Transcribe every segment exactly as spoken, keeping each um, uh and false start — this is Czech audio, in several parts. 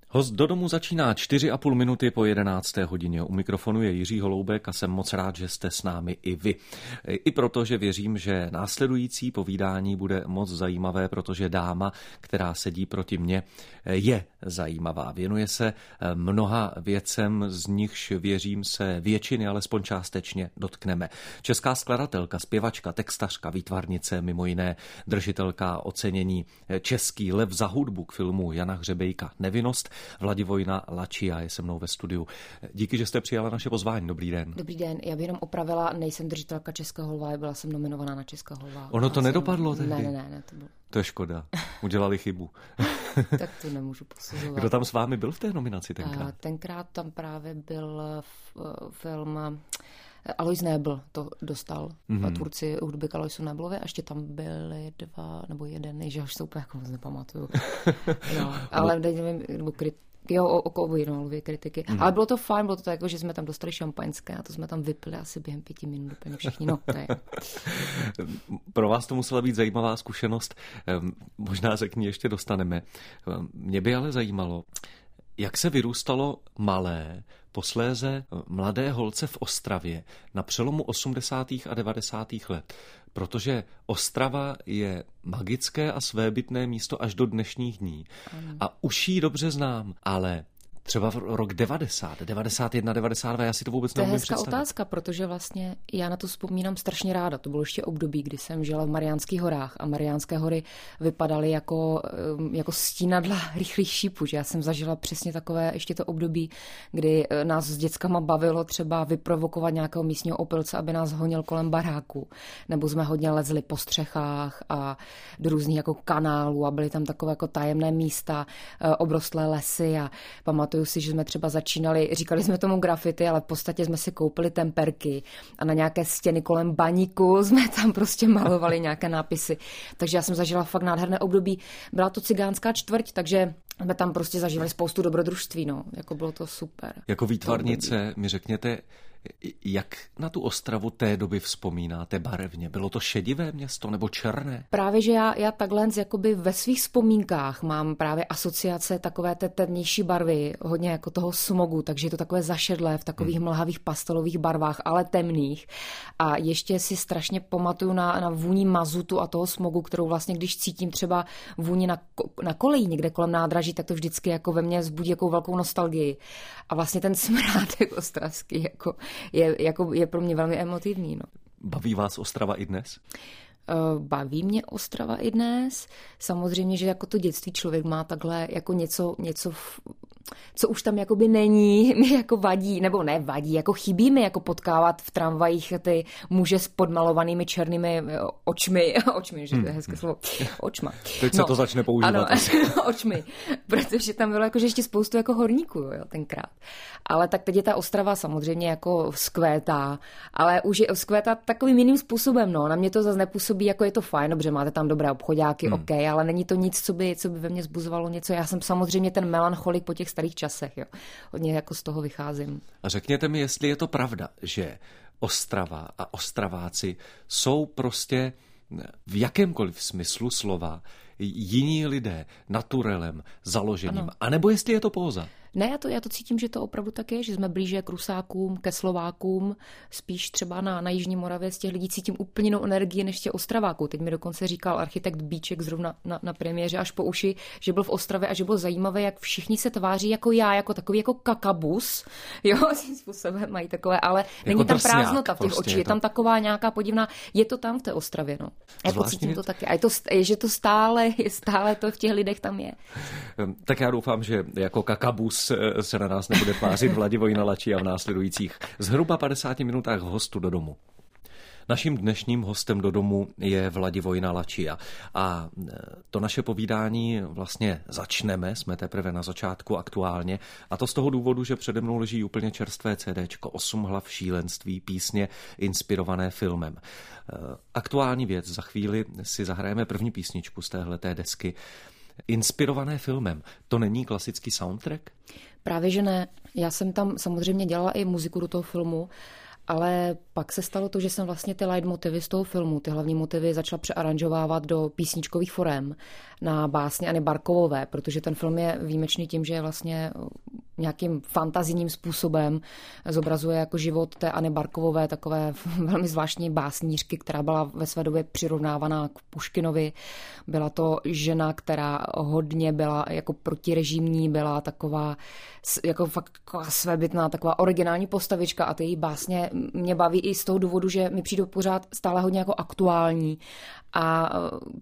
Host do domu začíná čtyři a půl minuty po jedenácté hodině. U mikrofonu je Jiří Holoubek a jsem moc rád, že jste s námi i vy. I proto, že věřím, že následující povídání bude moc zajímavé, protože dáma, která sedí proti mně, je zajímavá. Věnuje se mnoha věcem, z nichž věřím se většiny alespoň částečně dotkneme. Česká skladatelka, zpěvačka, textařka, výtvarnice, mimo jiné držitelka ocenění Český lev za hudbu k filmu Jana Hřebejka Nevinnost, Vladivojna Lačia je se mnou ve studiu. Díky, že jste přijala naše pozvání. Dobrý den. Dobrý den. Já bych jenom opravila, nejsem držitelka Českého lva, byla jsem nominovaná na Českého lva. Ono to jsem... nedopadlo tehdy? Ne, ne, ne, ne to bylo. To je škoda. Udělali chybu. Tak to nemůžu posuzovat. Kdo tam s vámi byl v té nominaci tenkrát? A tenkrát tam právě byl film Alois Nebl, to dostal. Mm-hmm. Tvůrci hudby k Aloisu Neblovi a ještě tam byli dva nebo jeden, že už se úplně jako moc nepamatuju. No, ale nevím, nebo kryt, jo, o obojí, no, lvě kritiky. Mm. Ale bylo to fajn, bylo to tak, jako, že jsme tam dostali šampaňské a to jsme tam vypili asi během pěti minut úplně všichni. No, to je. Pro vás to musela být zajímavá zkušenost. Možná se k ní ještě dostaneme. Mě by ale zajímalo, jak se vyrůstalo malé, posléze mladé holce v Ostravě na přelomu osmdesátých a devadesátých let. Protože Ostrava je magické a svébytné místo až do dnešních dní. Ano. A už ji dobře znám, ale třeba v rok devadesát, devadesát jedna, devadesát dva, já si to vůbec neumím představit. To je hezká otázka, protože vlastně já na to vzpomínám strašně ráda. To bylo ještě období, kdy jsem žila v Mariánských horách a Mariánské hory vypadaly jako, jako stínadla rychlých šípů. Že já jsem zažila přesně takové ještě to období, kdy nás s dětskama bavilo třeba vyprovokovat nějakého místního opilce, aby nás honil kolem baráku. Nebo jsme hodně lezli po střechách a do různých jako kanálů a byly tam takové jako tajemné místa, obrostlé lesy a pamatuju si, že jsme třeba začínali, říkali jsme tomu grafity, ale v podstatě jsme si koupili temperky a na nějaké stěny kolem baníku jsme tam prostě malovali nějaké nápisy. Takže já jsem zažila fakt nádherné období. Byla to cigánská čtvrť, takže jsme tam prostě zažívali spoustu dobrodružství, no. Jako bylo to super. Jako výtvarnice mi řekněte, jak na tu Ostravu té doby vzpomínáte barevně? Bylo to šedivé město nebo černé? Právě, že já, já takhle jakoby ve svých vzpomínkách mám právě asociace takové té temnější barvy, hodně jako toho smogu, takže je to takové zašedlé v takových hmm. mlhavých pastelových barvách, ale temných. A ještě si strašně pamatuju na, na vůni mazutu a toho smogu, kterou vlastně, když cítím třeba vůni na, na koleji někde kolem nádraží, tak to vždycky jako ve mně vzbudí jako velkou nostalgii. A vlastně ten smrádek ostravský jako Je, jako, je pro mě velmi emotivní. No. Baví vás Ostrava i dnes? Baví mě Ostrava i dnes. Samozřejmě, že jako to dětství člověk má takhle jako něco, něco co už tam jakoby není, mi jako vadí, nebo ne vadí, jako chybí mi jako potkávat v tramvajích ty muže s podmalovanými černými očmi, očmi, že to je hezké slovo, očma. Teď se no, to začne používat. Ano, očmi, protože tam bylo jako, že ještě spoustu jako horníků, jo, tenkrát. Ale tak teď je ta Ostrava samozřejmě jako vzkvétá, ale už je vzkvétá takovým jiným způsobem, no, na mě to zase nepůsobí, jako je to fajn, dobře, máte tam dobré obchodáky, hmm. ok, ale není to nic, co by, co by ve mně zbuzovalo něco. Já jsem samozřejmě ten melancholik po těch starých časech, jo. Hodně jako z toho vycházím. A řekněte mi, jestli je to pravda, že Ostrava a Ostraváci jsou prostě v jakémkoliv smyslu slova jiní lidé, naturelem, založením, ano. anebo jestli je to póza. Ne, já to, já to cítím, že to opravdu tak je, že jsme blíže k Rusákům, ke Slovákům, spíš třeba na, na Jižní Moravě z těch lidí cítím úplně jinou energii než těch Ostraváků. Teď mi dokonce říkal architekt Bíček zrovna na, na premiéře až po uši, že byl v Ostravě a že bylo zajímavé, jak všichni se tváří jako já, jako takový jako kakabus, jo, tím způsobem mají takové, ale jako není tam prázdnota v těch prostě očích, je, to... je tam taková nějaká podivná, je to tam v té Ostravě, no. Já pocítím to taky. A je to, že to stále, stále to v těch lidech tam je. Tak já doufám, že jako kakabus se na nás nebude tvářit Vladivojna Lačia v následujících zhruba padesáti minutách hostu do domu. Naším dnešním hostem do domu je Vladivojna Lačia a to naše povídání vlastně začneme, jsme teprve na začátku aktuálně a to z toho důvodu, že přede mnou leží úplně čerstvé CDčko, osm hlav šílenství, písně inspirované filmem. Aktuální věc, za chvíli si zahrajeme první písničku z téhleté desky. Inspirované filmem, to není klasický soundtrack? Právě, že ne. Já jsem tam samozřejmě dělala i muziku do toho filmu ale pak se stalo to, že jsem vlastně ty leitmotivy z toho filmu, ty hlavní motivy začala přearanžovávat do písničkových forem na básně Anny Barkovové, protože ten film je výjimečný tím, že je vlastně nějakým fantazijním způsobem zobrazuje jako život té Anny Barkovové, takové velmi zvláštní básnířky, která byla ve své době přirovnávaná k Puškinovi. Byla to žena, která hodně byla jako protirežimní, byla taková jako fakt svébytná, taková originální postavička a ty její básně mě baví i z toho důvodu, že mi přijdou pořád stále hodně jako aktuální a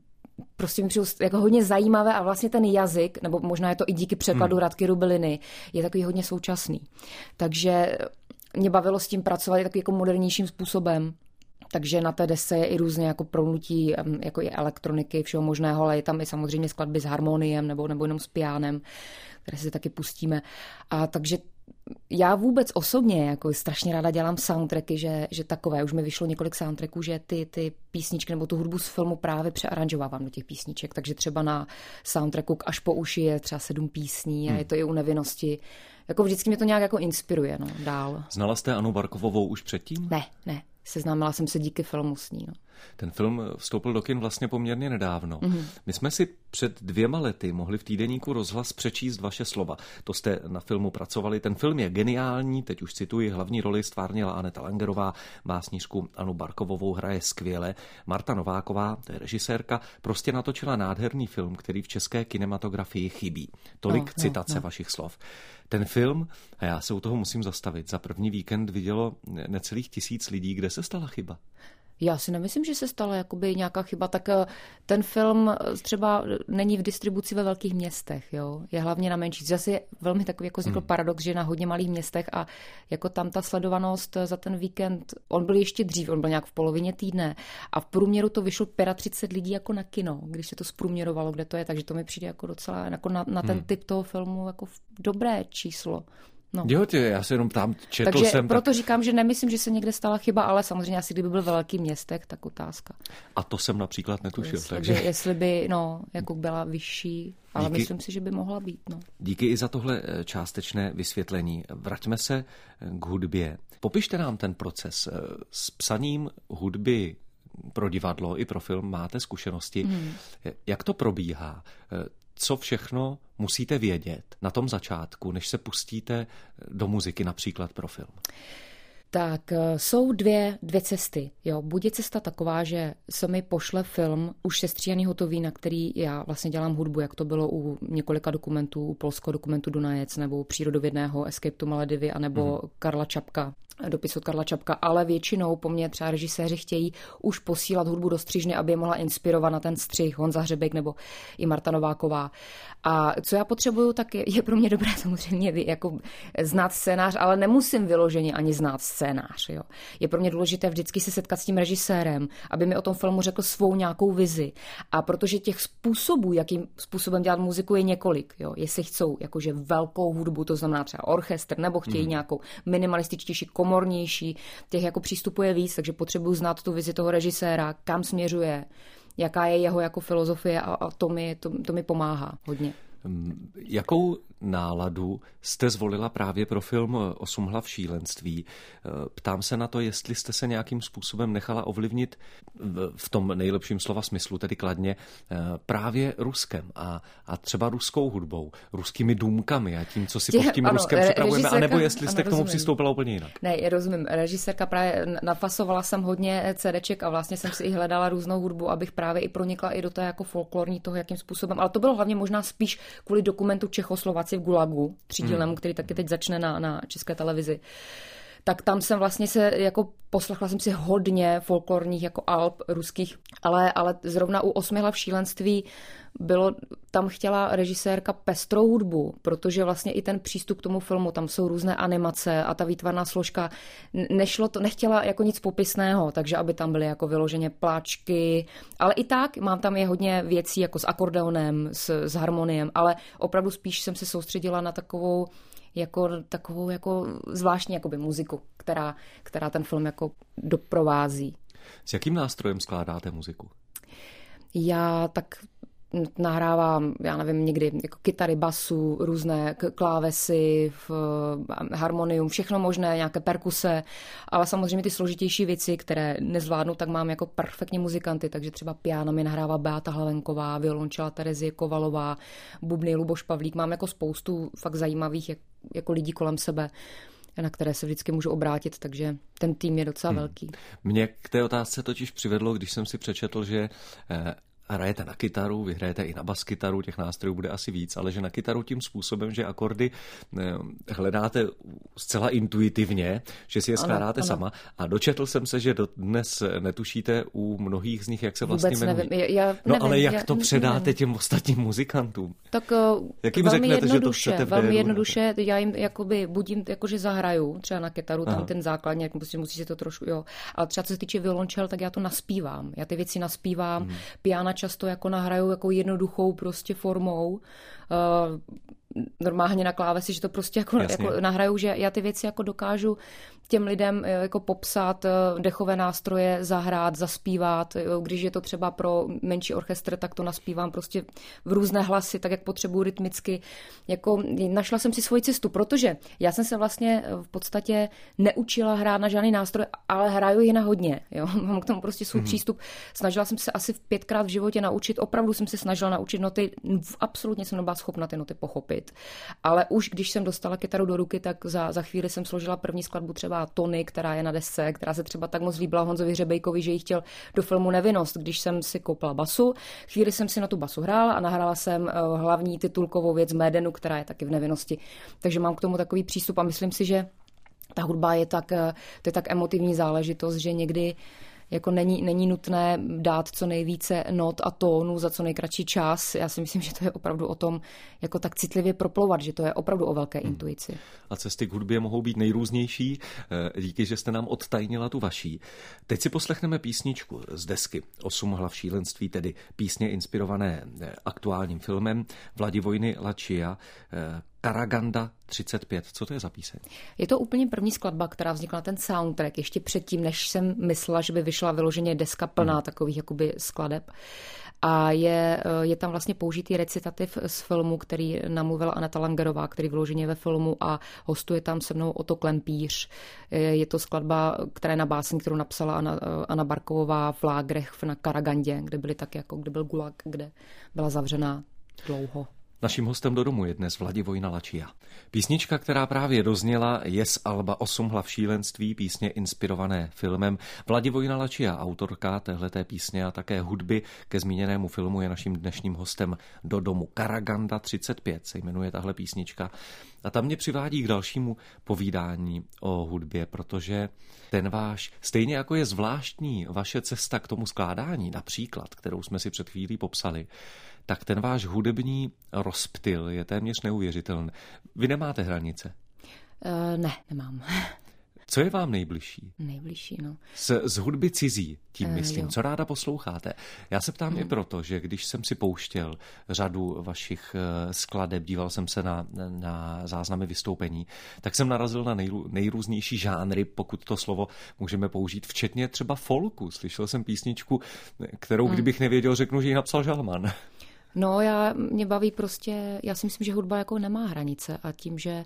prostě mi přijdou jako hodně zajímavé a vlastně ten jazyk, nebo možná je to i díky překladu hmm. Radky Rubeliny, je takový hodně současný. Takže mě bavilo s tím pracovat takovým jako modernějším způsobem. Takže na té desce je i různě jako promlutí jako i elektroniky, všeho možného, ale je tam i samozřejmě skladby s harmoniem nebo, nebo jenom s pianem, které si taky pustíme. A takže já vůbec osobně jako strašně ráda dělám soundtracky, že, že takové, už mi vyšlo několik soundtracků, že ty, ty písničky nebo tu hudbu z filmu právě přearanžovávám do těch písniček, takže třeba na soundtracku k Až po uši je třeba sedm písní a je to i u Nevinnosti. Jako vždycky mě to nějak jako inspiruje, no, dál. Znala jste Annu Barkovovou už předtím? Ne, ne. Seznámila jsem se díky filmu s ní. No. Ten film vstoupil do kin vlastně poměrně nedávno. Mm-hmm. My jsme si před dvěma lety mohli v týdeníku Rozhlas přečíst vaše slova. To jste na filmu pracovali. Ten film je geniální, teď už cituji, hlavní roli stvárnila Aneta Langerová, básnířku Annu Barkovovou hraje skvěle. Marta Nováková, to je režisérka, prostě natočila nádherný film, který v české kinematografii chybí. Tolik no, citace no, no. vašich slov. Ten film, a já se u toho musím zastavit, za první víkend vidělo necelých tisíc lidí. Kde se stala chyba? Já si nemyslím, že se stala jakoby nějaká chyba, tak ten film třeba není v distribuci ve velkých městech, jo? Je hlavně na menších. Zase je velmi takový jako vznikl hmm. paradox, že na hodně malých městech a jako tam ta sledovanost za ten víkend, on byl ještě dřív, on byl nějak v polovině týdne a v průměru to vyšlo třicet pět lidí jako na kino, když se to zprůměrovalo, kde to je, takže to mi přijde jako docela jako na, na ten hmm. typ toho filmu jako dobré číslo. No. Jo, tě, já se jenom tam četl Takže jsem. proto tak... říkám, že nemyslím, že se někde stala chyba, ale samozřejmě asi kdyby byl ve velkých městech, tak otázka. A to jsem například netušil. Jestli, takže... by, jestli by no, jako byla vyšší, ale díky, myslím si, že by mohla být. No. Díky i za tohle částečné vysvětlení. Vraťme se k hudbě. Popište nám ten proces. S psaním hudby pro divadlo i pro film máte zkušenosti. Hmm. Jak to probíhá? Co všechno musíte vědět na tom začátku, než se pustíte do muziky například pro film? Tak jsou dvě, dvě cesty. Jo. Buď je cesta taková, že se mi pošle film už sestříhaný hotový, na který já vlastně dělám hudbu, jak to bylo u několika dokumentů, u polského dokumentu Dunajec, nebo přírodovědného Escape to Maledivy, anebo mm-hmm. Karla Čapka, dopis od Karla Čapka, ale většinou po mně třeba režiséři chtějí už posílat hudbu do střižny, aby je mohla inspirovat na ten střih Honza Hřebek nebo i Marta Nováková. A co já potřebuju, tak je, je pro mě dobré samozřejmě jako znát scénář, ale nemusím vyloženě ani znát scénář. Jo. Je pro mě důležité vždycky se setkat s tím režisérem, aby mi o tom filmu řekl svou nějakou vizi. A protože těch způsobů, jakým způsobem dělat muziku, je několik. Jo. Jestli chcou jakože velkou hudbu, to znamená třeba orchestr, nebo chtějí mm. nějakou minimalističtější, komornější, těch jako přístupů je víc, takže potřebuji znát tu vizi toho režiséra, kam směřuje, jaká je jeho jako filozofie a, a to, mi, to, to mi pomáhá hodně. Jakou náladu jste zvolila právě pro film Osm hlav šílenství? Ptám se na to, jestli jste se nějakým způsobem nechala ovlivnit v tom nejlepším slova smyslu, tedy kladně, právě Ruskem a, a třeba ruskou hudbou, ruskými důmkami a tím, co si pod tím ano, Ruskem připravujeme, anebo jestli jste ano, k tomu přistoupila úplně jinak. Ne, já rozumím. Režisérka právě nafasovala jsem hodně CDček a vlastně jsem si i hledala různou hudbu, abych právě i pronikla i do té jako folklorní toho, jakým způsobem. Ale to bylo hlavně možná spíš kvůli dokumentu Čechoslováci v Gulagu, třídílnému, hmm. který taky teď začne na, na české televizi. Tak tam jsem vlastně se, jako poslechla jsem si hodně folklorních jako alb ruských, ale, ale zrovna u Osmi hlav šílenství bylo, tam chtěla režisérka pestrou hudbu, protože vlastně i ten přístup k tomu filmu, tam jsou různé animace a ta výtvarná složka, nešlo to, nechtěla jako nic popisného, takže aby tam byly jako vyloženě pláčky, ale i tak mám tam je hodně věcí jako s akordeonem, s, s harmoniem, ale opravdu spíš jsem se soustředila na takovou jako takovou jako zvláštní jakoby muziku, která, která ten film jako doprovází. S jakým nástrojem skládáte muziku? Já tak nahrávám, já nevím, někdy jako kytary, basu, různé klávesy, harmonium, všechno možné, nějaké perkuse, ale samozřejmě ty složitější věci, které nezvládnu, tak mám jako perfektní muzikanty, takže třeba piano mi nahrává Beata Hlavenková, violončela Terezie Kovalová, bubny Luboš Pavlík, mám jako spoustu fakt zajímavých jako lidí kolem sebe, na které se vždycky můžu obrátit, takže ten tým je docela hmm. velký. Mě k té otázce totiž přivedlo, když jsem si přečetl, že eh, hrajete na kytaru, vy hrajete i na baskytaru, těch nástrojů bude asi víc, ale že na kytaru tím způsobem, že akordy hledáte zcela intuitivně, že si je skládáte sama. A dočetl jsem se, že dnes netušíte u mnohých z nich, jak se vlastně Vůbec jmenují. Nevím. Já, no nevím, ale jak já, to předáte nevím. těm ostatním muzikantům? Tak jak jim velmi řeknete, že to chcete v velmi déru, jednoduše, já jim jakoby budím, jakože zahraju, třeba na kytaru, tam Aha. ten základní, jak musí, musí se to trošku, jo. Ale třeba co se týče violončel, tak já to naspívám. Já ty věci naspívám, hmm. piana často jako nahraju jako jednoduchou prostě formou. Uh, normálně na klávesi, že to prostě jako, jako nahraju, že já ty věci jako dokážu těm lidem jako popsat, dechové nástroje, zahrát, zaspívat. Když je to třeba pro menší orchestr, tak to naspívám prostě v různé hlasy, tak jak potřebuji rytmicky. Jako našla jsem si svoji cestu, protože já jsem se vlastně v podstatě neučila hrát na žádný nástroj, ale hraju ji na hodně. Jo? Mám k tomu prostě svůj mm-hmm. přístup. Snažila jsem se asi pětkrát v životě naučit, opravdu jsem se snažila naučit noty, absolutně jsem nebyla schopna ty noty pochopit. Ale už když jsem dostala kytaru do ruky, tak za, za chvíli jsem složila první skladbu třeba Tony, která je na desce, která se třeba tak moc líbila Honzovi Hřebejkovi, že ji chtěl do filmu Nevinnost, když jsem si koupila basu. Chvíli jsem si na tu basu hrála a nahrála jsem hlavní titulkovou věc Médenu, která je taky v Nevinnosti. Takže mám k tomu takový přístup a myslím si, že ta hudba je tak, to je tak emotivní záležitost, že někdy jako není, není nutné dát co nejvíce not a tónů za co nejkratší čas. Já si myslím, že to je opravdu o tom jako tak citlivě proplouvat, že to je opravdu o velké hmm. intuici. A cesty k hudbě mohou být nejrůznější. Díky, že jste nám odtajnila tu vaší. Teď si poslechneme písničku z desky Osm hlav šílenství, tedy písně inspirované aktuálním filmem Vladivojny Lačia, Karaganda třicet pět. Co to je za píseň? Je to úplně první skladba, která vznikla na ten soundtrack, ještě předtím, než jsem myslela, že by vyšla vyloženě deska plná hmm. takových jakoby skladeb. A je, je tam vlastně použitý recitativ z filmu, který namluvila Aneta Langerová, který vyloženě ve filmu a hostuje tam se mnou Oto Klempíř. Je to skladba, která je na báseň, kterou napsala Anna, Anna Barkovová v lágrech na Karagandě, kde byly tak jako, kde byl gulag, kde byla zavřená dlouho. Naším hostem do domu je dnes Vladivojna Lačia. Písnička, která právě dozněla, je z alba Osm hlav šílenství, písně inspirované filmem. Vladivojna Lačia, autorka téhleté písně a také hudby ke zmíněnému filmu, je naším dnešním hostem do domu. Karaganda třicet pět se jmenuje tahle písnička. A tam mě přivádí k dalšímu povídání o hudbě, protože ten váš, stejně jako je zvláštní vaše cesta k tomu skládání, například, kterou jsme si před chvílí popsali, tak ten váš hudební rozptyl je téměř neuvěřitelný. Vy nemáte hranice? Uh, ne, nemám. Co je vám nejbližší? Nejbližší, no. Z, z hudby cizí, tím myslím. Uh, Co ráda posloucháte? Já se ptám hmm. i proto, že když jsem si pouštěl řadu vašich skladeb, díval jsem se na, na záznamy vystoupení, tak jsem narazil na nejrů, nejrůznější žánry, pokud to slovo můžeme použít, včetně třeba folku. Slyšel jsem písničku, kterou hmm. kdybych nevěděl, řeknu, že ji napsal Žalman. No, já, mě baví prostě, já si myslím, že hudba jako nemá hranice a tím, že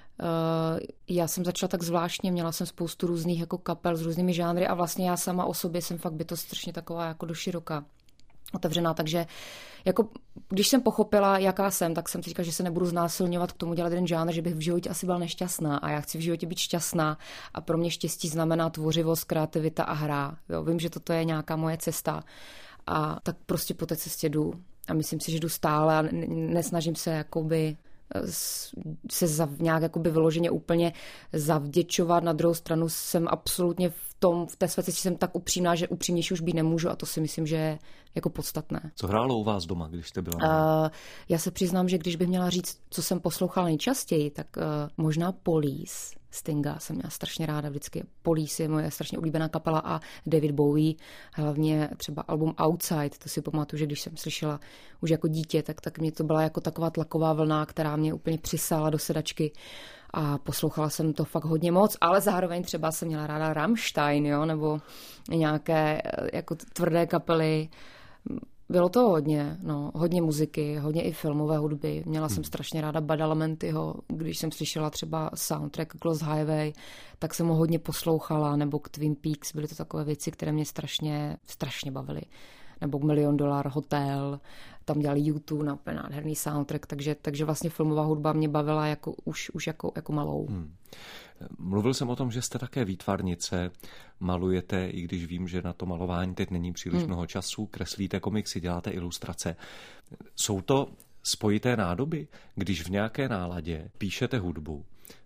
uh, já jsem začala tak zvláštně, měla jsem spoustu různých jako kapel s různými žánry a vlastně já sama o sobě jsem fakt bytost strašně taková jako do široka otevřená, takže jako když jsem pochopila, jaká jsem, tak jsem si říkala, že se nebudu znásilňovat k tomu dělat jeden žánr, že bych v životě asi byla nešťastná a já chci v životě být šťastná a pro mě štěstí znamená tvořivost, kreativita a hra. Jo, vím, že toto je nějaká moje cesta a tak prostě po té cestě jdu. A myslím si, že jdu stále a nesnažím se jakoby se za, nějak jakoby vyloženě úplně zavděčovat. Na druhou stranu jsem absolutně v tom, v té své cestě jsem tak upřímná, že upřímnější už být nemůžu a to si myslím, že je jako podstatné. Co hrálo u vás doma, když jste byla? Uh, já se přiznám, že když bych měla říct, co jsem poslouchala nejčastěji, tak uh, možná Police, Stinga jsem měla strašně ráda vždycky. Police je moje strašně oblíbená kapela a David Bowie, hlavně třeba album Outside, to si pamatuju, že když jsem slyšela už jako dítě, tak, tak mě to byla jako taková tlaková vlna, která mě úplně přisála do sedačky a poslouchala jsem to fakt hodně moc, ale zároveň třeba jsem měla ráda Rammstein, jo, nebo nějaké jako tvrdé kapely. Bylo to hodně, no, hodně muziky, hodně i filmové hudby. Měla hmm. jsem strašně ráda Badalamantyho, když jsem slyšela třeba soundtrack k Lost Highway, tak jsem ho hodně poslouchala, nebo k Twin Peaks, byly to takové věci, které mě strašně, strašně bavily. Nebo Million Dollar Hotel, tam dělali U dva na úplně nádherný soundtrack, takže, takže vlastně filmová hudba mě bavila jako, už, už jako, jako malou. Hmm. Mluvil jsem o tom, že jste také výtvarnice, malujete, i když vím, že na to malování teď není příliš hmm. mnoho času, kreslíte komiksy, děláte ilustrace. Jsou to spojité nádoby, když v nějaké náladě píšete hudbu?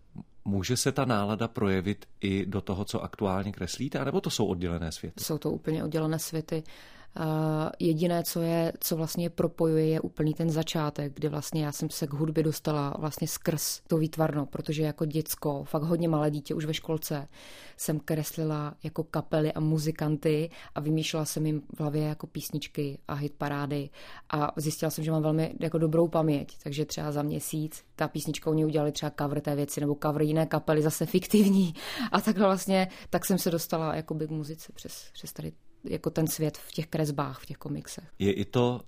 Může se ta nálada projevit i do toho, co aktuálně kreslíte, anebo to jsou oddělené světy? Jsou to úplně oddělené světy. Uh, jediné, co je, co vlastně propojuje, je úplný ten začátek, kdy vlastně já jsem se k hudbě dostala vlastně skrz to výtvarno, protože jako děcko, fakt hodně malé dítě, už ve školce, jsem kreslila jako kapely a muzikanty a vymýšlela jsem jim v hlavě jako písničky a hitparády a zjistila jsem, že mám velmi jako dobrou paměť, takže třeba za měsíc ta písnička u mě udělali třeba cover té věci nebo cover jiné kapely, zase fiktivní a takhle vlastně, tak jsem se dostala jakoby k muzice přes, přes tady jako ten svět v těch kresbách, v těch komiksech. Je i to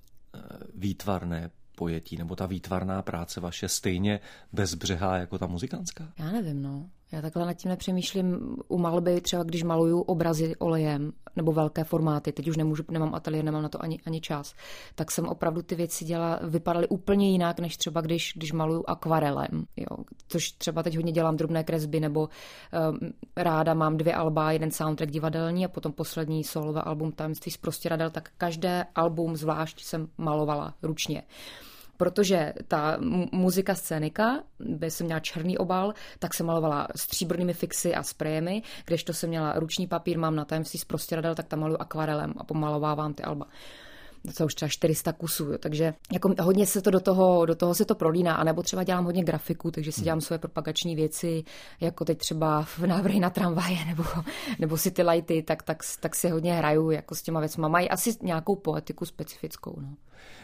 výtvarné pojetí, nebo ta výtvarná práce vaše stejně bezbřehá jako ta muzikantská? Já nevím, no. Já takhle nad tím nepřemýšlím u malby, třeba když maluju obrazy olejem nebo velké formáty, teď už nemůžu, nemám ateliér, nemám na to ani, ani čas, tak jsem opravdu ty věci dělala, vypadaly úplně jinak, než třeba když, když maluju akvarelem, jo. Což třeba teď hodně dělám drobné kresby, nebo um, ráda mám dvě alba, jeden soundtrack divadelní a potom poslední solové album Tajemství z prostěradel, tak každé album zvlášť jsem malovala ručně. Protože ta muzika scénika, by jsem měla černý obal, tak jsem malovala stříbrnými fixy a sprejemi, kdežto jsem měla ruční papír, mám na Tajemství z prostěradel, tak tam maluju akvarelem a pomalovávám ty alba. To už třeba čtyři sta kusů, jo. Takže jako hodně se to do toho, do toho se to prolíná, anebo třeba dělám hodně grafiku, takže si dělám svoje propagační věci, jako teď třeba v návrhy na tramvaje nebo, nebo city lighty, tak, tak, tak si hodně hraju jako s těma věcma. Mají asi nějakou poetiku specifickou, no.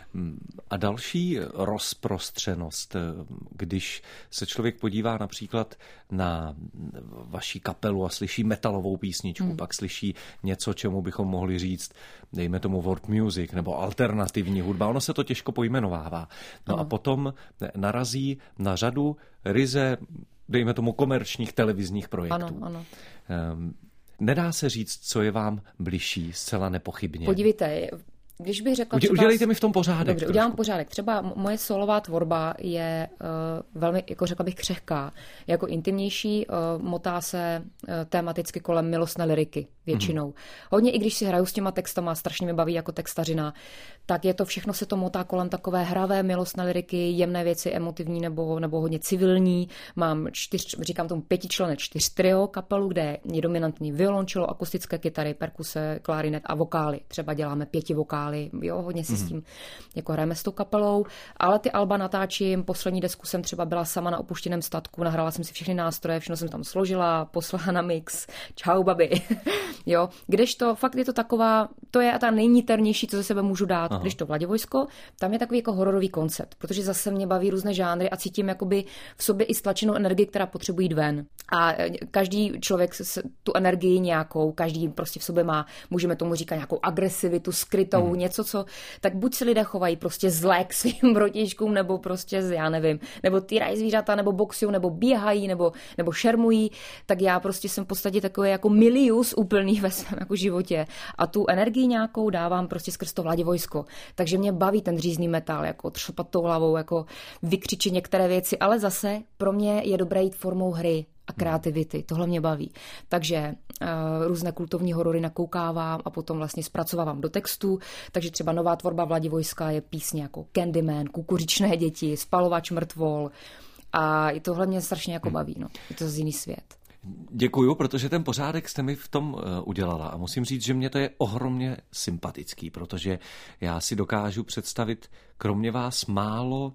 A další rozprostřenost, když se člověk podívá například na vaši kapelu a slyší metalovou písničku, hmm. pak slyší něco, čemu bychom mohli říct, dejme tomu world music nebo alternativní hudba, ono se to těžko pojmenovává. No ano. A potom narazí na řadu ryze, dejme tomu komerčních televizních projektů. Ano, ano. Um, nedá se říct, co je vám bližší, zcela nepochybně. Podívejte, když bych řekla třeba... Udělejte mi v tom pořádek. Dobře, udělám pořádek. Třeba moje solová tvorba je uh, velmi, jako řekla bych, křehká. Jako intimnější, uh, motá se uh, tematicky kolem milostné lyriky většinou. Mm. Hodně, i když si hraju s těma textama, strašně mě baví jako textařina, tak je to všechno se to motá kolem takové hravé milostné lyriky, jemné věci, emotivní nebo, nebo hodně civilní. Mám čtyř, říkám tomu pětičlenné čtyř trio kapelu, kde je dominantní violončelo, akustické kytary, perkuse, klarinet a vokály. Třeba děláme pěti vokály, jo, hodně si mm. s tím jako hrajeme s tou kapelou, ale ty alba natáčím, poslední desku jsem třeba byla sama na opuštěném statku, nahrála jsem si všechny nástroje, všechno jsem tam složila, poslala na mix, čau babi. Jo, kdežto fakt je to taková, to je ta nejniternější, co ze sebe můžu dát. Aha. Když to Vladivojsko, tam je takový jako hororový koncept, protože zase mě baví různé žánry a cítím jakoby v sobě i stlačenou energii, která potřebuje jít ven. A každý člověk tu energii nějakou, každý prostě v sobě má, můžeme tomu říkat nějakou agresivitu, skrytou, hmm. něco, co, tak buď se lidé chovají prostě zlé k svým protižkům, nebo prostě, já nevím, nebo týrají zvířata, nebo boxují, nebo běhají, nebo, nebo šermují, tak já prostě jsem v podstatě takový jako milius úplný ve svém jako životě a tu energii nějakou dávám prostě skrz to Vladivojsko. Takže mě baví ten řízný metal, jako třepat tou hlavou, jako vykřičit některé věci, ale zase pro mě je dobré jít formou hry a kreativity. Tohle mě baví. Takže uh, různé kultovní horory nakoukávám a potom vlastně zpracovávám do textu. Takže třeba nová tvorba Vladivojska je písně jako Candyman, Kukuřičné děti, Spalovač mrtvol a tohle mě strašně jako baví. No. Je to z jiný svět. Děkuju, protože ten pořádek jste mi v tom udělala a musím říct, že mě to je ohromně sympatický, protože já si dokážu představit kromě vás málo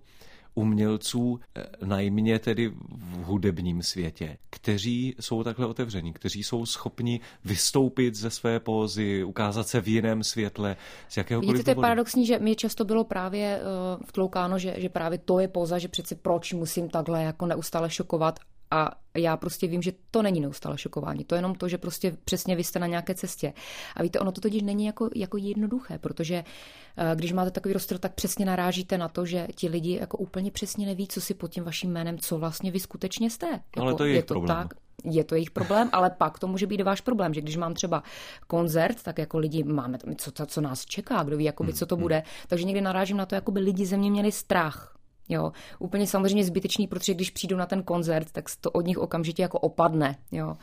umělců, najmě tedy v hudebním světě, kteří jsou takhle otevření, kteří jsou schopni vystoupit ze své pózy, ukázat se v jiném světle, z jakéhokoliv Vidíte, to je paradoxní, že mi často bylo právě uh, vtloukáno, že, že právě to je póza, že přeci proč musím takhle jako neustále šokovat A já prostě vím, že to není neustále šokování. To je jenom to, že prostě přesně vy jste na nějaké cestě. A víte, ono to totiž není jako, jako jednoduché, protože když máte takový rozstyl, tak přesně narážíte na to, že ti lidi jako úplně přesně neví, co si pod tím vaším jménem, co vlastně vy skutečně jste. Jako, ale to je, je jejich to problém. Tak, je to jejich problém, ale pak to může být váš problém, že když mám třeba koncert, tak jako lidi máme, co, co nás čeká, kdo ví, jakoby, co to bude. Takže někdy narážím na to, jakoby lidi ze mě měli strach. Jo, úplně samozřejmě zbytečný, protože když přijdu na ten koncert, tak to od nich okamžitě jako opadne, jo.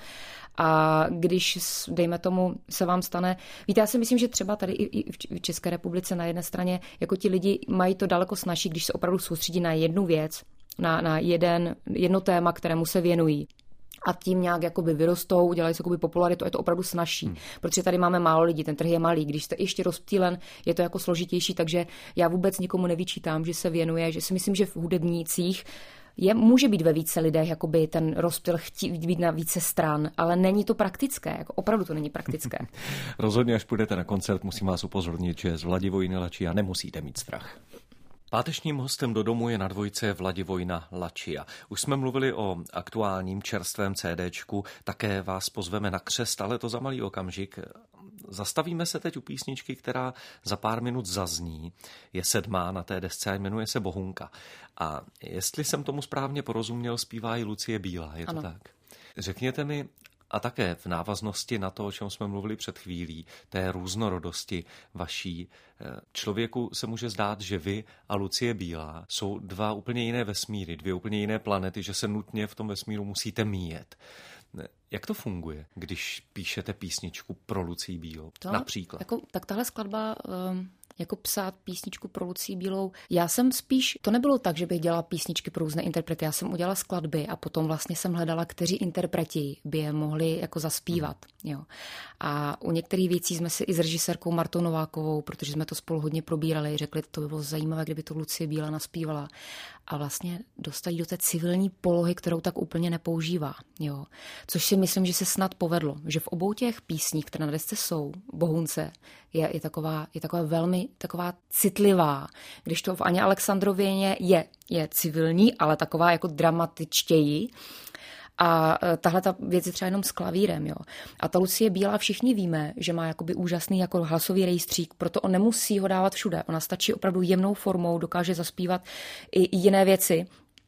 A když, dejme tomu, se vám stane, víte, já si myslím, že třeba tady i v České republice na jedné straně, jako ti lidi mají to daleko snazší, když se opravdu soustředí na jednu věc, na, na jeden, jedno téma, kterému se věnují. A tím nějak jakoby vyrostou, udělají se jakoby popularitu, je to opravdu snazší, hmm. protože tady máme málo lidí, ten trh je malý, když jste ještě rozptýlen, je to jako složitější, takže já vůbec nikomu nevyčítám, že se věnuje, že si myslím, že v hudebnících je, může být ve více lidech jakoby ten rozptyl chtít být na více stran, ale není to praktické, jako opravdu to není praktické. Rozhodně, až půjdete na koncert, musím vás upozornit, že z Vladivojny Lačia nemusíte mít strach. Pátečním hostem do domu je na dvojce Vladivojna Lačia. Už jsme mluvili o aktuálním čerstvém CDčku, také vás pozveme na křest, ale to za malý okamžik. Zastavíme se teď u písničky, která za pár minut zazní. Je sedmá na té desce a jmenuje se Bohunka. A jestli jsem tomu správně porozuměl, zpívá i Lucie Bílá, je to ano. tak? Řekněte mi, a také v návaznosti na to, o čem jsme mluvili před chvílí, té různorodosti vaší, člověku se může zdát, že vy a Lucie Bílá jsou dva úplně jiné vesmíry, dvě úplně jiné planety, že se nutně v tom vesmíru musíte míjet. Jak to funguje, když píšete písničku pro Lucii Bílou, to, například? Jako, tak tahle skladba... Um... jako psát písničku pro Lucii Bílou. Já jsem spíš, to nebylo tak, že bych dělala písničky pro různé interprety, já jsem udělala skladby a potom vlastně jsem hledala, kteří interpreti by je mohli jako zaspívat. Hmm. Jo. A u některých věcí jsme si i s režisérkou Martou Novákovou, protože jsme to spolu hodně probírali, řekli, to by bylo zajímavé, kdyby to Lucie Bílá naspívala. A vlastně dostat do té civilní polohy, kterou tak úplně nepoužívá. Jo. Což si myslím, že se snad povedlo, že v obou těch písních, které na desce jsou, Bohunce, je, je, taková, je taková velmi taková citlivá, když to v Aně Alexandrověně je, je civilní, ale taková jako dramatičtěji. A tahle ta věc je třeba jenom s klavírem. Jo. A ta Lucie Bílá, všichni víme, že má jakoby úžasný jako hlasový rejstřík, proto on nemusí ho dávat všude. Ona stačí opravdu jemnou formou, dokáže zaspívat i jiné věci.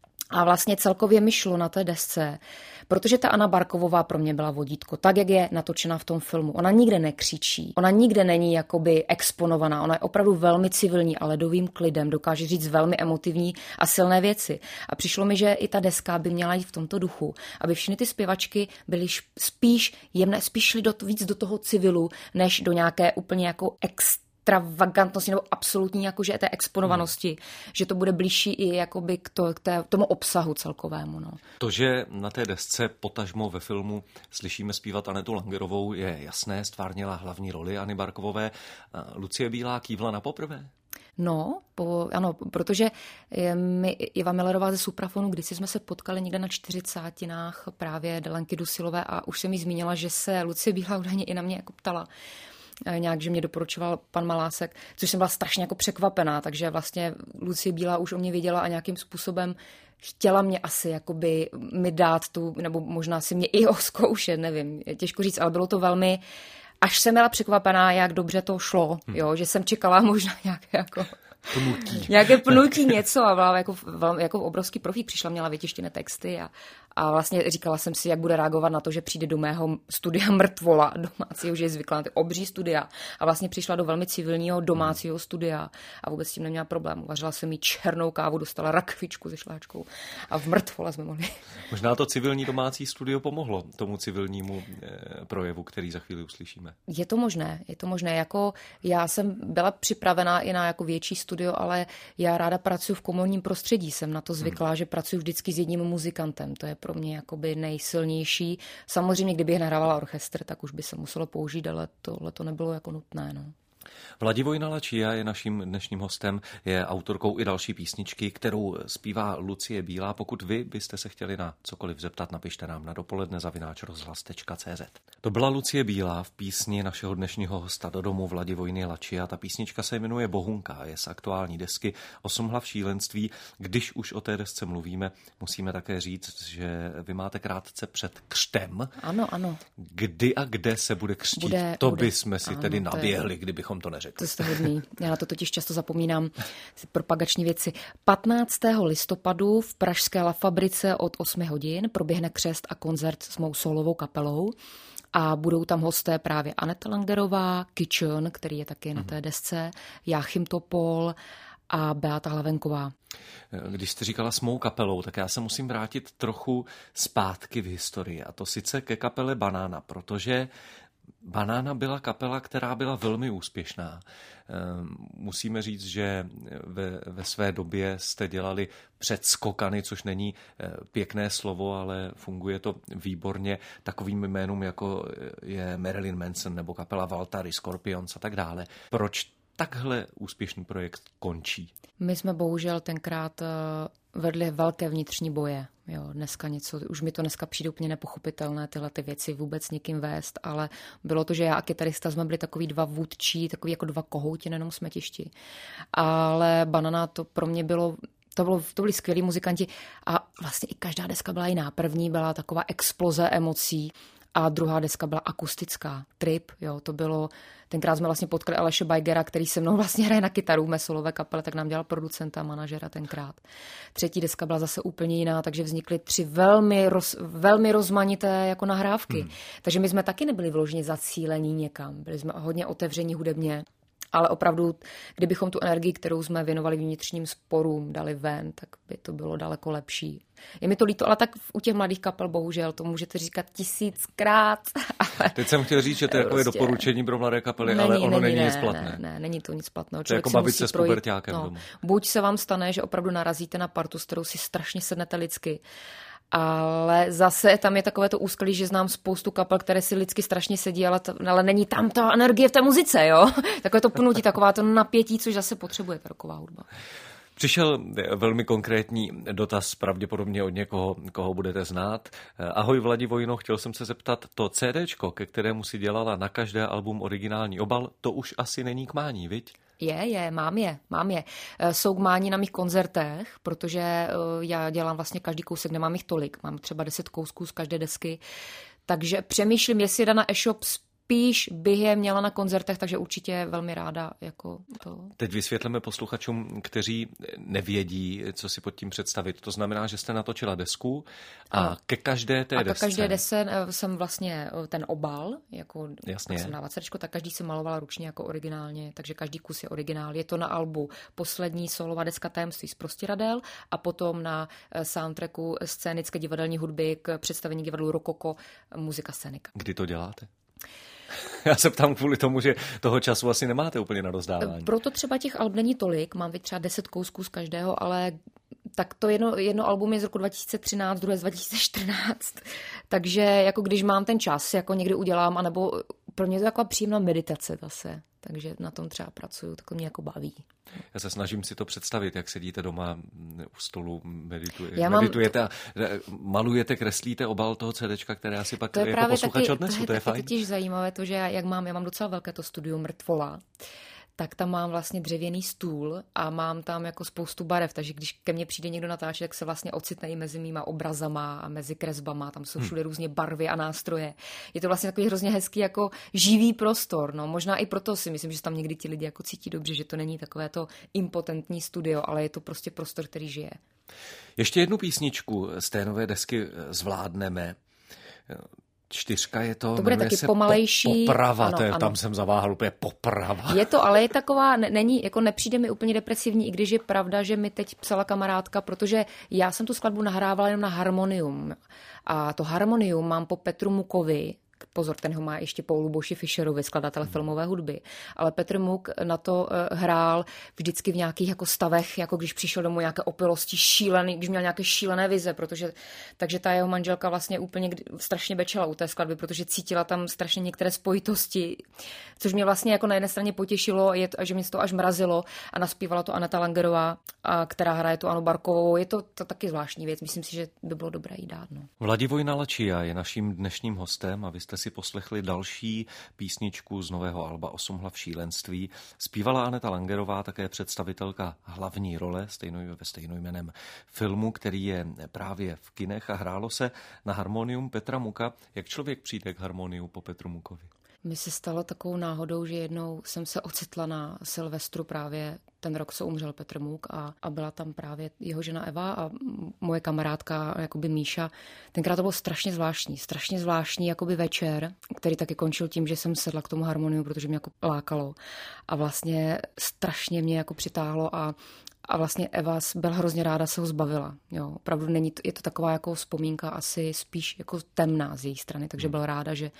A vlastně celkově mi šlo na té desce, protože ta Anna Barkovová pro mě byla vodítko, tak, jak je natočena v tom filmu. Ona nikde nekřičí, ona nikde není jakoby exponovaná, ona je opravdu velmi civilní a ledovým klidem, dokáže říct velmi emotivní a silné věci. A přišlo mi, že i ta deska by měla jít v tomto duchu, aby všechny ty zpěvačky byly spíš jemné, spíš šly do, víc do toho civilu, než do nějaké úplně jako extra extravagantnosti nebo absolutní jakože té exponovanosti, hmm. že to bude blížší i jakoby k, to, k té, tomu obsahu celkovému. No. To, že na té desce potažmo ve filmu slyšíme zpívat Anetu Langerovou, je jasné, stvárnila hlavní roli Anny Barkovové. Lucie Bílá kývla na poprvé? No, po, ano, protože my, Iva Millerová ze Suprafonu, kdysi jsme se potkali někde na čtyřicátinách právě Delenky Dusilové a už jsem jí zmínila, že se Lucie Bílá údajně i na mě jako ptala. Nějak, že mě doporučoval pan Malásek, což jsem byla strašně jako překvapená, takže vlastně Lucie Bílá už o mě věděla a nějakým způsobem chtěla mě asi jakoby mi dát tu, nebo možná si mě i oskoušet, nevím, těžko říct, ale bylo to velmi, až jsem byla překvapená, jak dobře to šlo, jo, že jsem čekala možná nějaké jako Pnutí. Nějaké pnutí něco a byla jako, jako obrovský profík, přišla, měla vytištěné texty a, a vlastně říkala jsem si, jak bude reagovat na to, že přijde do mého studia mrtvola domácího, že je zvyklá na ty obří studia a vlastně přišla do velmi civilního domácího studia a vůbec s tím neměla problém. Vařila jsem jí černou kávu, dostala rakvičku se šláčkou a v mrtvola jsme mohli. Možná to civilní domácí studio pomohlo tomu civilnímu eh, projevu, který za chvíli uslyšíme. Je to možné, je to možné. Jako já jsem byla připravená i na jako větší studio, ale já ráda pracuji v komorním prostředí. Jsem na to zvyklá, hmm. že pracuji vždycky s jedním muzikantem. To je pro mě jakoby nejsilnější. Samozřejmě, kdybych nahrávala orchestr, tak už by se muselo použít, ale tohle to nebylo jako nutné. No. Vladivojna Lucia je naším dnešním hostem, je autorkou i další písničky, kterou zpívá Lucie Bílá. Pokud vy byste se chtěli na cokoliv zeptat, napište nám na dopoledne zavináč rozhlas tečka cé zet. To byla Lucie Bílá v písni našeho dnešního hosta Do domu Vladivojny Lucia. Ta písnička se jmenuje Bohunka, je z aktuální desky Osm hlav šílenství. Když už o té desce mluvíme, musíme také říct, že vy máte krátce před křtem. Ano, ano. Kdy a kde se bude křtít? Bude, to bude. Bychom si ano, tedy naběhli, je... kdybychom to neřekli. To jste hodný. Já na to totiž často zapomínám. Propagační věci. patnáctého listopadu v pražské La Fabrice od osmi hodin proběhne křest a koncert s mou solovou kapelou. A budou tam hosté právě Aneta Langerová, Kitchen, který je taky na té desce, Jáchym Topol a Beata Hlavenková. Když jste říkala s mou kapelou, tak já se musím vrátit trochu zpátky v historii. A to sice ke kapele Banána, protože Banána byla kapela, která byla velmi úspěšná. Musíme říct, že ve, ve své době jste dělali předskokany, což není pěkné slovo, ale funguje to výborně takovým jménům, jako je Marilyn Manson nebo kapela Valtari, Scorpions a tak dále. Proč takhle úspěšný projekt končí? My jsme bohužel tenkrát vedli velké vnitřní boje. Jo, dneska něco, už mi to dneska přijde úplně nepochopitelné tyhle ty věci vůbec někým vést, ale bylo to, že já a kytarista jsme byli takový dva vůdčí, takový jako dva kohouti na jednom smetišti. Ale Banana to pro mě bylo To, bylo, to byli skvělí muzikanti a vlastně i každá deska byla jiná. První byla taková exploze emocí a druhá deska byla akustická. Trip, jo, to bylo, tenkrát jsme vlastně potkali Aleše Bajgera, který se mnou vlastně hraje na kytaru v mé solové kapele, tak nám dělal producenta a manažera tenkrát. Třetí deska byla zase úplně jiná, takže vznikly tři velmi, roz, velmi rozmanité jako nahrávky. Hmm. Takže my jsme taky nebyli vložně zacílení někam. Byli jsme hodně otevření hudebně. Ale opravdu, kdybychom tu energii, kterou jsme věnovali vnitřním sporům, dali ven, tak by to bylo daleko lepší. Je mi to líto, ale tak u těch mladých kapel bohužel to můžete říkat tisíckrát. Ale teď jsem chtěl říct, že to je prostě takové doporučení pro mladé kapely, není, ale ono není, není nic platné. Ne, ne, není to nic platného. To je jako bavit se s puberťákem no, doma. Buď se vám stane, že opravdu narazíte na partu, s kterou si strašně sednete lidsky, ale zase tam je takové to úskalí, že znám spoustu kapel, které si lidsky strašně sedí, ale, to, ale není tam ta energie v té muzice, jo? Takové to pnutí, taková to napětí, což zase potřebuje ta rocková hudba. Přišel velmi konkrétní dotaz, pravděpodobně od někoho, koho budete znát. Ahoj Vladivojno, chtěl jsem se zeptat, to CDčko, ke kterému si dělala na každé album originální obal, to už asi není k mání, viď? Je, je, mám je, mám je. Jsou k mání na mých koncertech, protože já dělám vlastně každý kousek, nemám jich tolik, mám třeba deset kousků z každé desky, takže přemýšlím, jestli jde na e-shop, spíš bych je měla na koncertech, takže určitě velmi ráda jako to. Teď vysvětlíme posluchačům, kteří nevědí, co si pod tím představit. To znamená, že jste natočila desku a, a ke každé té a desce. A ke každé desce jsem vlastně ten obal, jako Jasně. jsem dává céčko, tak každý se malovala ručně jako originálně, takže každý kus je originál. Je to na albu poslední solová deska Tajemství z Prostiradel a potom na soundtracku scénické divadelní hudby k představení divadlu Rokoko muzika scénika. Kdy to děláte? Já se ptám kvůli tomu, že toho času asi nemáte úplně na rozdávání. Proto třeba těch alb není tolik, mám teď třeba deset kousků z každého, ale tak to jedno, jedno album je z roku dva tisíce třináct, druhé z dva tisíce čtrnáct. Takže jako když mám ten čas, jako někdy udělám, anebo pro mě to je taková příjemná meditace zase. Takže na tom třeba pracuju, tak to mě jako baví. Já se snažím si to představit, jak sedíte doma u stolu, medituje, Já meditujete mám... a malujete, kreslíte obal toho CDčka, které asi pak to jako posluchač odnesu, to, to je fajn. To je totiž zajímavé to, že já, jak mám, já mám docela velké to studium Mrtvola, tak tam mám vlastně dřevěný stůl a mám tam jako spoustu barev, takže když ke mně přijde někdo natáčet, tak se vlastně ocitne i mezi mýma obrazama a mezi kresbama, tam jsou všude hmm. různě barvy a nástroje. Je to vlastně takový hrozně hezký jako živý prostor, no možná i proto si myslím, že tam někdy ti lidi jako cítí dobře, že to není takové to impotentní studio, ale je to prostě prostor, který žije. Ještě jednu písničku z té nové desky zvládneme. Čtyřka je to, to bude taky pomalejší. Poprava, ano, to je, ano. Tam jsem zaváhal úplně Poprava. Je to, ale je taková, není, jako nepřijde mi úplně depresivní, i když je pravda, že mi teď psala kamarádka, protože já jsem tu skladbu nahrávala jenom na harmonium. A to harmonium mám po Petru Mukovi, pozor, ten ho má ještě po Luboši Fischerovi, skladatel filmové hudby. Ale Petr Muk na to hrál vždycky v nějakých jako stavech, jako když přišel domů nějaké opilosti, šílený, když měl nějaké šílené vize, protože takže ta jeho manželka vlastně úplně strašně bečela u té skladby, protože cítila tam strašně některé spojitosti, což mě vlastně jako na jedné straně potěšilo, je to, že mě to až mrazilo, a naspívala to Aneta Langerová, a která hraje tu Anu Barkovou. Je to, to taky zvláštní věc, myslím si, že by bylo dobré jí dát. No. Vladivojna Lačia je naším dnešním hostem a vy jste si poslechli další písničku z nového alba Osm hlav šílenství. Zpívala Aneta Langerová, také představitelka hlavní role stejnoj, ve stejnojmenném filmu, který je právě v kinech, a hrálo se na harmonium Petra Muka. Jak člověk přijde k harmoniu po Petru Mukovi? Mi se stalo takovou náhodou, že jednou jsem se ocitla na Silvestru právě ten rok, co umřel Petr Muk, a, a byla tam právě jeho žena Eva a moje kamarádka jakoby Míša. Tenkrát to bylo strašně zvláštní, strašně zvláštní jakoby večer, který taky končil tím, že jsem sedla k tomu harmoniu, protože mě jako lákalo a vlastně strašně mě jako přitáhlo a A vlastně Eva byla hrozně ráda, se ho zbavila. Jo, opravdu není to, je to taková jako vzpomínka asi spíš jako temná z její strany, takže byla ráda, že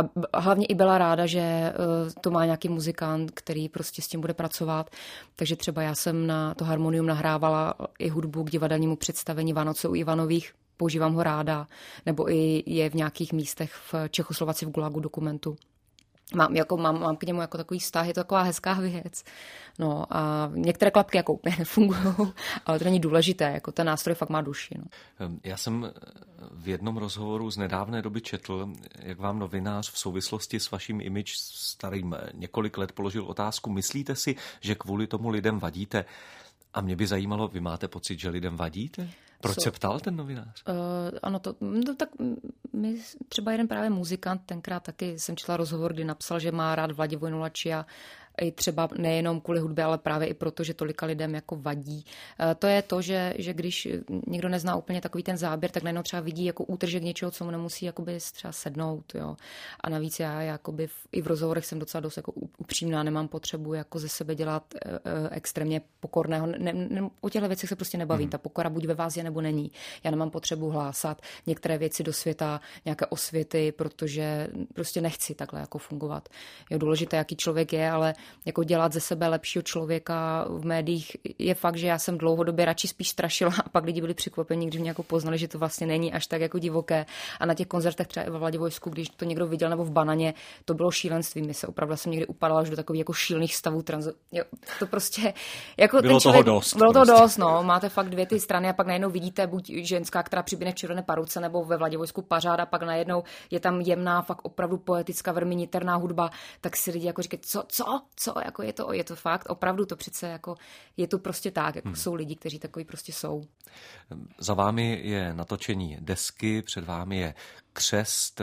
a hlavně i byla ráda, že to má nějaký muzikant, který prostě s tím bude pracovat. Takže třeba já jsem na to harmonium nahrávala i hudbu k divadelnímu představení Vánoce u Ivanových, používám ho ráda, nebo i je v nějakých místech v Čechoslovaci v Gulagu dokumentu. Mám, jako, mám, mám k němu jako takový vztah, je to taková hezká věc. No a některé klapky jako úplně nefungují, ale to není důležité, jako ten nástroj fakt má duši. No. Já jsem v jednom rozhovoru z nedávné doby četl, jak vám novinář v souvislosti s vaším image starým několik let položil otázku, myslíte si, že kvůli tomu lidem vadíte? A mě by zajímalo, vy máte pocit, že lidem vadíte? Proč so, se ptal ten novinář? Uh, ano, to, no, tak my, třeba jeden právě muzikant, tenkrát taky jsem četla rozhovor, kdy napsal, že má rád Vladivojnu Lačia, i třeba nejenom kvůli hudbě, ale právě i proto, že tolika lidem jako vadí. To je to, že, že když někdo nezná úplně takový ten záběr, tak najednou třeba vidí jako útržek něčeho, co mu nemusí jakoby třeba sednout. Jo. A navíc já jakoby v, i v rozhovorech jsem docela dost jako upřímná, nemám potřebu jako ze sebe dělat e, e, extrémně pokorného. Ne, ne, o těchto věcech se prostě nebavím. Mm. Ta pokora buď ve vás je, nebo není. Já nemám potřebu hlásat některé věci do světa, nějaké osvěty, protože prostě nechci takhle jako fungovat. Je důležité, jaký člověk je, ale jako dělat ze sebe lepšího člověka v médiích je fakt, že já jsem dlouhodobě radši spíš strašila a pak lidi byli překvapeni, když mě jako poznali, že to vlastně není až tak jako divoké. A na těch koncertech třeba i ve Vladivojsku, když to někdo viděl, nebo v Bananě, to bylo šílenství. My se opravdu jsem někdy upadala až do takových jako šílených stavů tranzo. Jo, to prostě jako bylo ten člověk, toho dost. Bylo prostě. toho dost, no. Máte fakt dvě ty strany a pak najednou vidíte buď ženská, která přiběhne v červené paruce, nebo ve Vladivojsku pařád, a pak najednou je tam jemná, fakt opravdu poetická, velmi niterná hudba, tak si lidi jako říkají, co, co, co, jako je to, je to fakt, opravdu to přece jako, je to prostě tak, jako hmm. jsou lidi, kteří takový prostě jsou. Za vámi je natočení desky, před vámi je křest,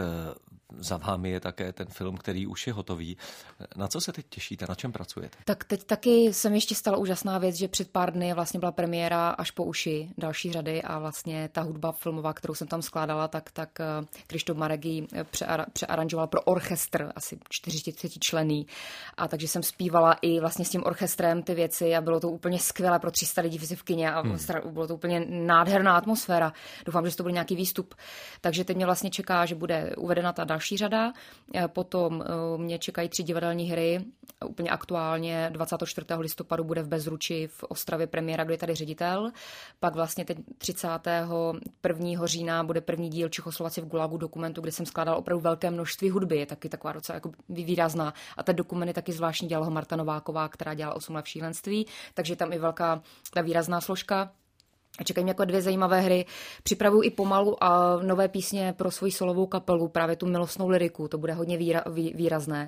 za vámi je také ten film, který už je hotový. Na co se teď těšíte, na čem pracujete? Tak teď taky jsem ještě stala úžasná věc, že před pár dny vlastně byla premiéra Až po uši další řady a vlastně ta hudba filmová, kterou jsem tam skládala, tak, tak Krištof Marek ji přearanžoval pro orchestr, asi čtyřicetičlenný. A takže jsem zpívala i vlastně s tím orchestrem ty věci a bylo to úplně skvělé pro tři sta lidí v kině a hmm. bylo to úplně nádherná atmosféra. Doufám, že to bude nějaký výstup. Takže teď mě vlastně čeká, že bude uvedena ta další řada. Potom mě čekají tři divadelní hry. Úplně aktuálně dvacátého čtvrtého listopadu bude v Bezruči v Ostravě premiéra, kde je tady ředitel. Pak vlastně teď třicátého prvního října bude první díl Čechoslovaci v Gulagu dokumentu, kde jsem skládala opravdu velké množství hudby. Je taky taková docela jako výrazná. A ten dokument je taky zvláštní, dělala ho Marta Nováková, která dělala Osm hlav šílenství. Takže tam i velká ta výrazná složka. A čekají mě jako dvě zajímavé hry. Připravuju i pomalu a nové písně pro svoji solovou kapelu, právě tu milostnou lyriku, to bude hodně výra, vý, výrazné.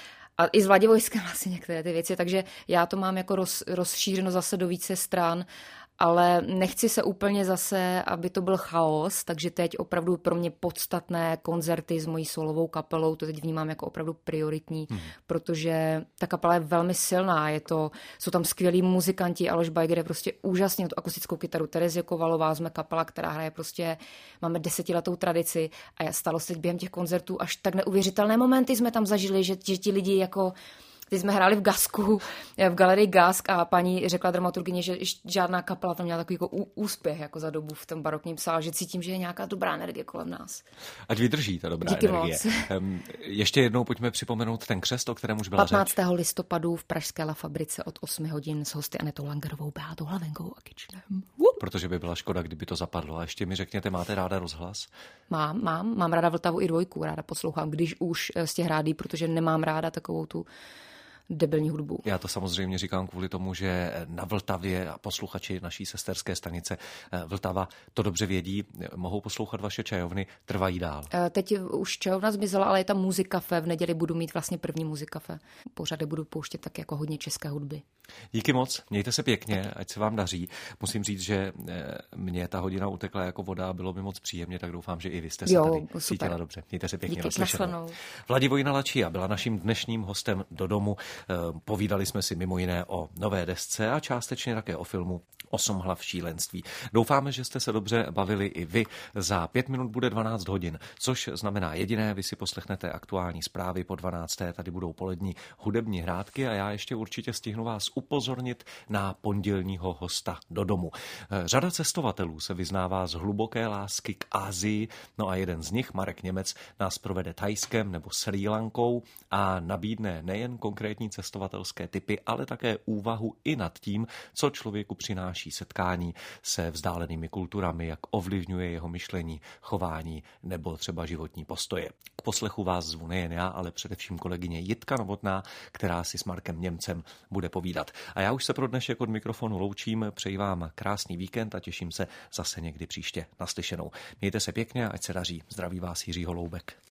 A i s Vladivojskem vlastně některé ty věci, takže já to mám jako roz, rozšířeno zase do více stran, ale nechci se úplně zase, aby to byl chaos, takže teď opravdu pro mě podstatné koncerty s mojí solovou kapelou, to teď vnímám jako opravdu prioritní, hmm. protože ta kapela je velmi silná, je to, jsou tam skvělí muzikanti, Aleš Bajger je prostě úžasně tu akustickou kytaru, Terezie Kovalová, jsme kapela, která hraje prostě, máme desetiletou tradici a stalo se teď během těch koncertů až tak neuvěřitelné momenty jsme tam zažili, že, že ti lidi jako Teď jsme hráli v Gasku, v galerii Gask a paní řekla dramaturgyně, že žádná kapela tam měla takový jako úspěch jako za dobu v tom barokním sále, že cítím, že je nějaká dobrá energie kolem nás. Ať vydrží ta dobrá Díky energie. Moc. Ještě jednou pojďme připomenout ten křest, o kterém už byla řeč. patnáctého listopadu v pražské La Fabrice od osmi hodin s hosty Anetou Langerovou, Beátou Hlavenkou a Kyčlem. Protože by byla škoda, kdyby to zapadlo. A ještě mi řekněte, máte ráda rozhlas? Mám, mám, mám ráda Vltavu i dvojku, ráda poslouchám, když už z těch rádí, protože nemám ráda takovou tu debilní hudbu. Já to samozřejmě říkám kvůli tomu, že na Vltavě a posluchači naší sesterské stanice Vltava to dobře vědí, mohou poslouchat vaše čajovny, trvají dál. Teď už čajovna zmizela, ale je tam Muzikafe, v neděli budu mít vlastně první Muzikafe. Pořady budu pouštět tak jako hodně české hudby. Díky moc, mějte se pěkně, ať se vám daří. Musím říct, že mě ta hodina utekla jako voda a bylo mi moc příjemně, tak doufám, že i vy jste se jo, tady super. cítila dobře. Mějte se pěkně, díky, naslyšenou. Vladivojna Lačia byla naším dnešním hostem do domu. Povídali jsme si mimo jiné o nové desce a částečně také o filmu Osm hlav šílenství. Doufáme, že jste se dobře bavili i vy. Za pět minut bude dvanáct hodin, což znamená jediné, vy si poslechnete aktuální zprávy po dvanácté. Tady budou polední hudební hrádky a já ještě určitě stihnu vás upozornit na pondělního hosta do domu. Řada cestovatelů se vyznává z hluboké lásky k Asii, no a jeden z nich, Marek Němec, nás provede Thajskem nebo Srí Lankou a nabídne nejen konkrétní cestovatelské typy, ale také úvahu i nad tím, co člověku přináší setkání se vzdálenými kulturami, jak ovlivňuje jeho myšlení, chování nebo třeba životní postoje. K poslechu vás zvu nejen já, ale především kolegyně Jitka Novotná, která si s Markem Němcem bude povídat. A já už se pro dnešek od mikrofonu loučím, přeji vám krásný víkend a těším se zase někdy příště naslyšenou. Mějte se pěkně, ať se daří. Zdraví vás Jiří Holoubek.